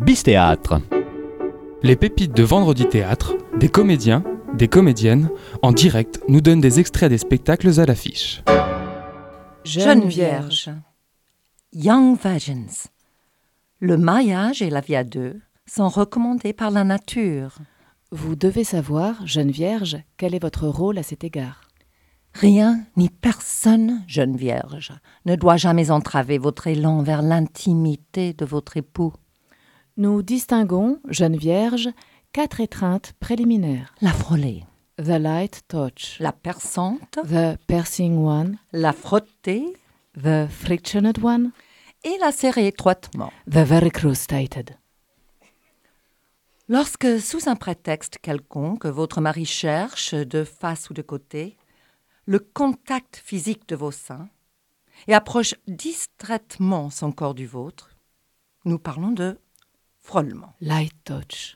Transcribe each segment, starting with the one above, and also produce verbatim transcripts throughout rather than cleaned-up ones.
Bistéâtre. Les pépites de Vendredi Théâtre, des comédiens, des comédiennes, en direct, nous donnent des extraits des spectacles à l'affiche. Jeune Vierge. Young Virgins. Le mariage et la vie à deux sont recommandés par la nature. Vous devez savoir, jeune Vierge, quel est votre rôle à cet égard. Rien ni personne, jeune Vierge, ne doit jamais entraver votre élan vers l'intimité de votre époux. Nous distinguons, jeune Vierge, quatre étreintes préliminaires. La frôler, The light touch, la perçante, the piercing one, la frotter the frictioned one, et la serrer étroitement. the very crustated. Lorsque, sous un prétexte quelconque, votre mari cherche, de face ou de côté, le contact physique de vos seins et approche distraitement son corps du vôtre, nous parlons de frôlement. Light touch.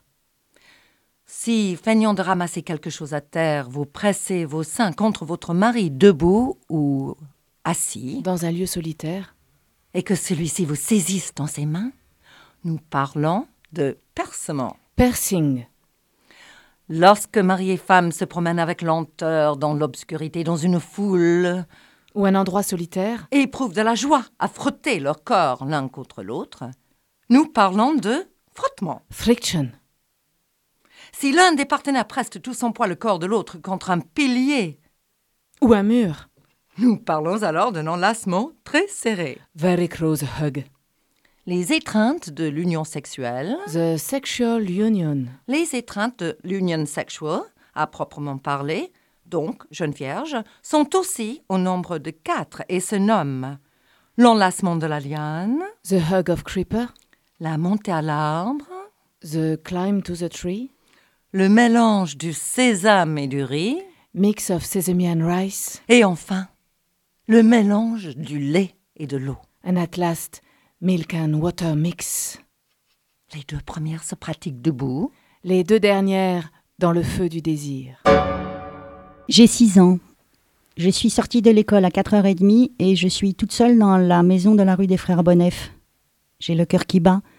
Si, feignant de ramasser quelque chose à terre, vous pressez vos seins contre votre mari debout ou assis, Dans un lieu solitaire, et que celui-ci vous saisisse dans ses mains, nous parlons de percement. piercing. Lorsque mari et femme se promènent avec lenteur dans l'obscurité, dans une foule, Ou un endroit solitaire, et éprouvent de la joie à frotter leur corps l'un contre l'autre, nous parlons de frottement. friction. Si l'un des partenaires presse tout son poids le corps de l'autre contre un pilier, Ou un mur, nous parlons alors d'un enlacement très serré. very close hug. Les étreintes de l'union sexuelle, The sexual union. les étreintes de l'union sexual, à proprement parler, donc jeune vierge, sont aussi au nombre de quatre et se nomment l'enlacement de la liane, The hug of creeper, la montée à l'arbre, the climb to the tree, le mélange du sésame et du riz, mix of sesame and rice, et enfin, le mélange du lait et de l'eau. and at last, milk and water mix. Les deux premières se pratiquent debout. Les deux dernières dans le feu du désir. J'ai six ans. Je suis sortie de l'école à quatre heures trente et je suis toute seule dans la maison de la rue des Frères Bonnef. J'ai le cœur qui bat.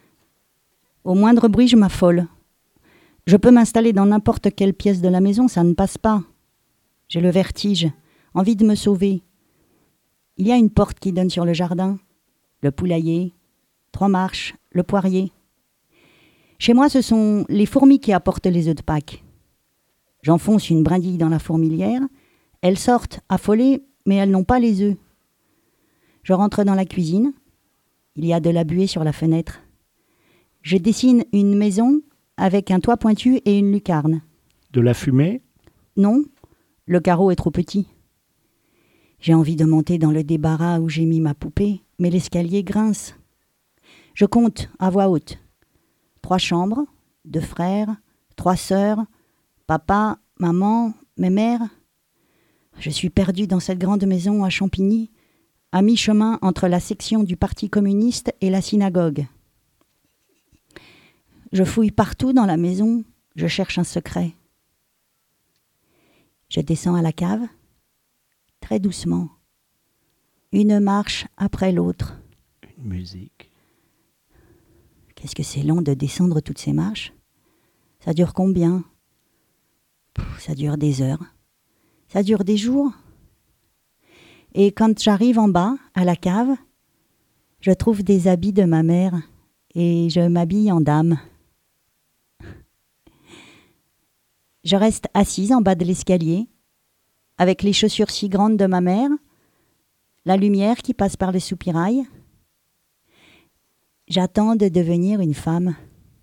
Au moindre bruit, je m'affole. Je peux m'installer dans n'importe quelle pièce de la maison, ça ne passe pas. J'ai le vertige, envie de me sauver. Il y a une porte qui donne sur le jardin, le poulailler, trois marches, le poirier. Chez moi, ce sont les fourmis qui apportent les œufs de Pâques. J'enfonce une brindille dans la fourmilière. Elles sortent, affolées, mais elles n'ont pas les œufs. Je rentre dans la cuisine. Il y a de la buée sur la fenêtre. Je dessine une maison avec un toit pointu et une lucarne. De la fumée? Non, le carreau est trop petit. J'ai envie de monter dans le débarras où j'ai mis ma poupée, mais l'escalier grince. Je compte à voix haute. Trois chambres, deux frères, trois sœurs, papa, maman, mes mères. Je suis perdue dans cette grande maison à Champigny, à mi-chemin entre la section du Parti communiste et la synagogue. Je fouille partout dans la maison, je cherche un secret. Je descends à la cave, très doucement, une marche après l'autre. Une musique. Qu'est-ce que c'est long de descendre toutes ces marches? Ça dure combien? Pff, ça dure des heures. Ça dure des jours. Et quand j'arrive en bas, à la cave, je trouve des habits de ma mère et je m'habille en dame. Je reste assise en bas de l'escalier, avec les chaussures si grandes de ma mère, la lumière qui passe par le soupirail. J'attends de devenir une femme.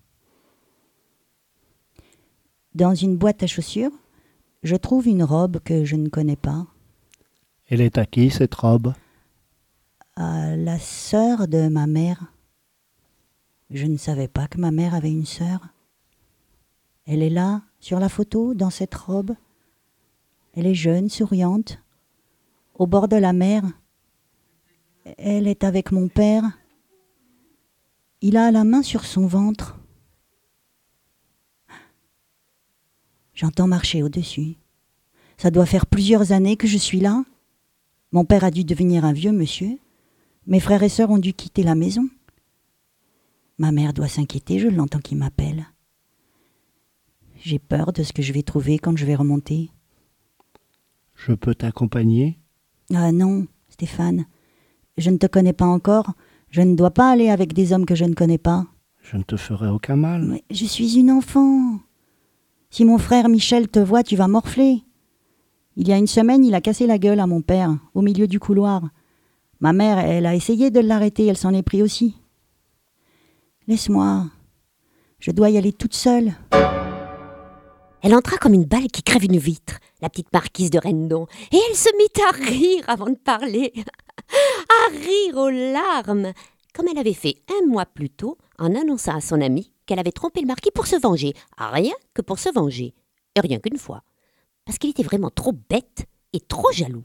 Dans une boîte à chaussures, je trouve une robe que je ne connais pas. Elle est à qui, cette robe? À la sœur de ma mère. Je ne savais pas que ma mère avait une sœur. Elle est là, sur la photo, dans cette robe. Elle est jeune, souriante, au bord de la mer. Elle est avec mon père. Il a la main sur son ventre. J'entends marcher au-dessus. Ça doit faire plusieurs années que je suis là. Mon père a dû devenir un vieux monsieur. Mes frères et sœurs ont dû quitter la maison. Ma mère doit s'inquiéter, je l'entends qui m'appelle. J'ai peur de ce que je vais trouver quand je vais remonter. Je peux t'accompagner? Ah non, Stéphane. Je ne te connais pas encore. Je ne dois pas aller avec des hommes que je ne connais pas. Je ne te ferai aucun mal. Mais je suis une enfant. Si mon frère Michel te voit, tu vas morfler. Il y a une semaine, il a cassé la gueule à mon père, au milieu du couloir. Ma mère, elle a essayé de l'arrêter, elle s'en est pris aussi. Laisse-moi. Je dois y aller toute seule. Elle entra comme une balle qui crève une vitre, la petite marquise de Rendon, et elle se mit à rire avant de parler, à rire aux larmes, comme elle avait fait un mois plus tôt en annonçant à son amie qu'elle avait trompé le marquis pour se venger, rien que pour se venger, et rien qu'une fois, parce qu'il était vraiment trop bête et trop jaloux.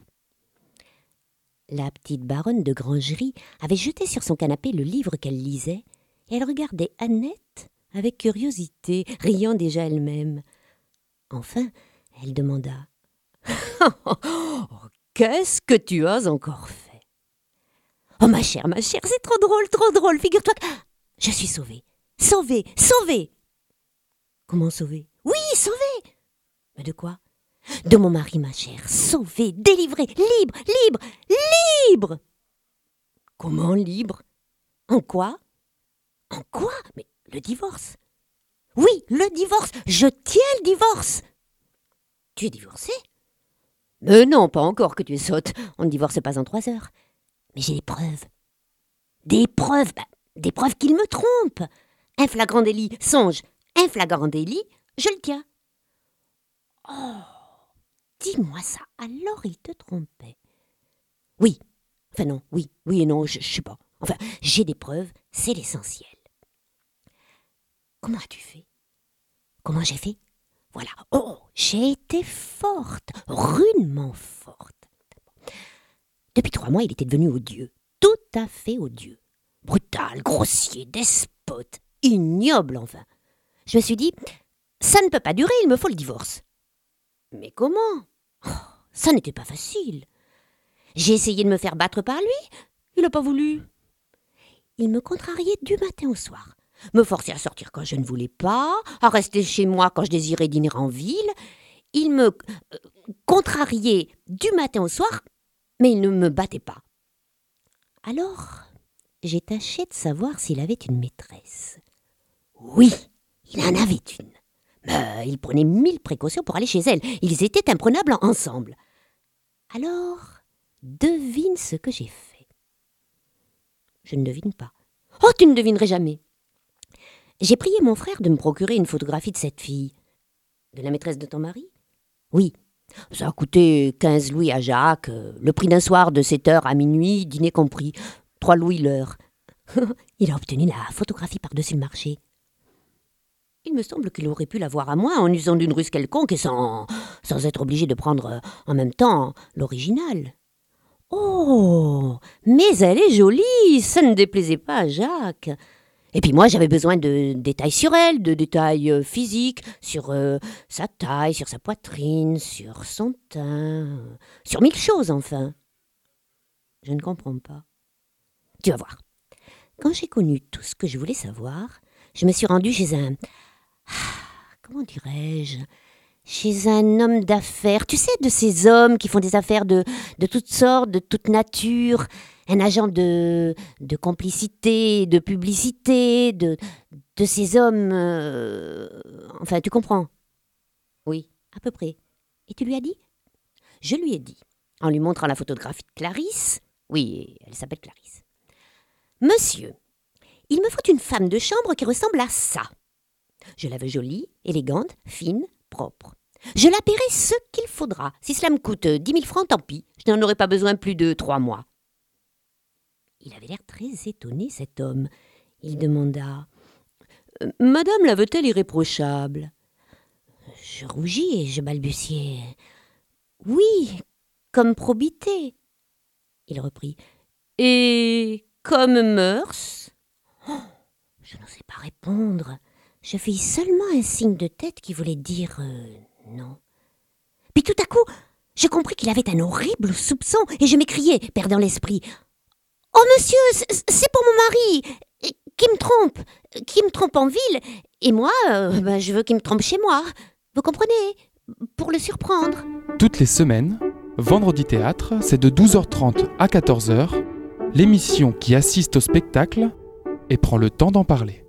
La petite baronne de Grangerie avait jeté sur son canapé le livre qu'elle lisait, et elle regardait Annette avec curiosité, riant déjà elle-même. Enfin, elle demanda « Oh, qu'est-ce que tu as encore fait ?»« Oh, ma chère, ma chère, c'est trop drôle, trop drôle. Figure-toi que je suis sauvée. Sauvée, sauvée !»« Comment sauvée ?»« Oui, sauvée !»« Mais de quoi ?»« De mon mari, ma chère. Sauvée, délivrée, libre, libre, libre !»« Comment libre ? En quoi ? En quoi ? Mais le divorce. » Oui, le divorce. Je tiens le divorce. Tu es divorcée ? Mais non, pas encore, que tu es sotte. On ne divorce pas en trois heures. Mais j'ai des preuves. Des preuves, bah, des preuves qu'il me trompe. Un flagrant délit, songe, un flagrant délit, je le tiens. Oh, dis-moi ça, alors il te trompait. Oui, enfin non, oui, oui et non, je, je sais pas. Enfin, j'ai des preuves, c'est l'essentiel. Comment as-tu fait ? Comment j'ai fait ? Voilà. Oh, j'ai été forte, rudement forte. Depuis trois mois, il était devenu odieux, tout à fait odieux. Brutal, grossier, despote, ignoble enfin. Je me suis dit, ça ne peut pas durer, il me faut le divorce. Mais comment ? Oh, ça n'était pas facile. J'ai essayé de me faire battre par lui, il n'a pas voulu. Il me contrariait du matin au soir. Me forcer à sortir quand je ne voulais pas, à rester chez moi quand je désirais dîner en ville. Il me euh, contrariait du matin au soir, mais il ne me battait pas. Alors, j'ai tâché de savoir s'il avait une maîtresse. Oui, il en avait une. Mais il prenait mille précautions pour aller chez elle. Ils étaient imprenables ensemble. Alors, devine ce que j'ai fait. Je ne devine pas. Oh, tu ne devinerais jamais. J'ai prié mon frère de me procurer une photographie de cette fille. De la maîtresse de ton mari ? Oui. Ça a coûté quinze louis à Jacques, le prix d'un soir de sept heures à minuit, dîner compris. Trois louis l'heure. Il a obtenu la photographie par-dessus le marché. Il me semble qu'il aurait pu l'avoir à moi en usant d'une ruse quelconque et sans, sans être obligé de prendre en même temps l'original. Oh, mais elle est jolie, ça ne déplaisait pas à Jacques. Et puis moi, j'avais besoin de détails sur elle, de détails euh, physiques, sur euh, sa taille, sur sa poitrine, sur son teint, euh, sur mille choses enfin. Je ne comprends pas. Tu vas voir. Quand j'ai connu tout ce que je voulais savoir, je me suis rendue chez un... Comment dirais-je ? Chez un homme d'affaires. Tu sais, de ces hommes qui font des affaires de, de toutes sortes, de toute nature. Un agent de, de complicité, de publicité, de, de ces hommes... Euh, enfin, tu comprends ? Oui, à peu près. Et tu lui as dit ? Je lui ai dit, en lui montrant la photographie de Clarisse. Oui, elle s'appelle Clarisse. Monsieur, il me faut une femme de chambre qui ressemble à ça. Je la veux jolie, élégante, fine, propre. Je la paierai ce qu'il faudra. Si cela me coûte dix mille francs, tant pis. Je n'en aurai pas besoin plus de trois mois. Il avait l'air très étonné, cet homme. Il demanda euh, « Madame la veut-elle irréprochable ?» Je rougis et je balbutiai « Oui, comme probité. » Il reprit « Et comme mœurs ?» Oh, je n'osais pas répondre. Je fis seulement un signe de tête qui voulait dire euh, non. Puis tout à coup, je compris qu'il avait un horrible soupçon et je m'écriai, perdant l'esprit. « Oh monsieur, c'est pour mon mari, qui me trompe, qui me trompe en ville, et moi, euh, bah, je veux qu'il me trompe chez moi. Vous comprenez? Pour le surprendre. Toutes les semaines, Vendredi Théâtre, c'est de douze heures trente à quatorze heures, l'émission qui assiste au spectacle et prend le temps d'en parler.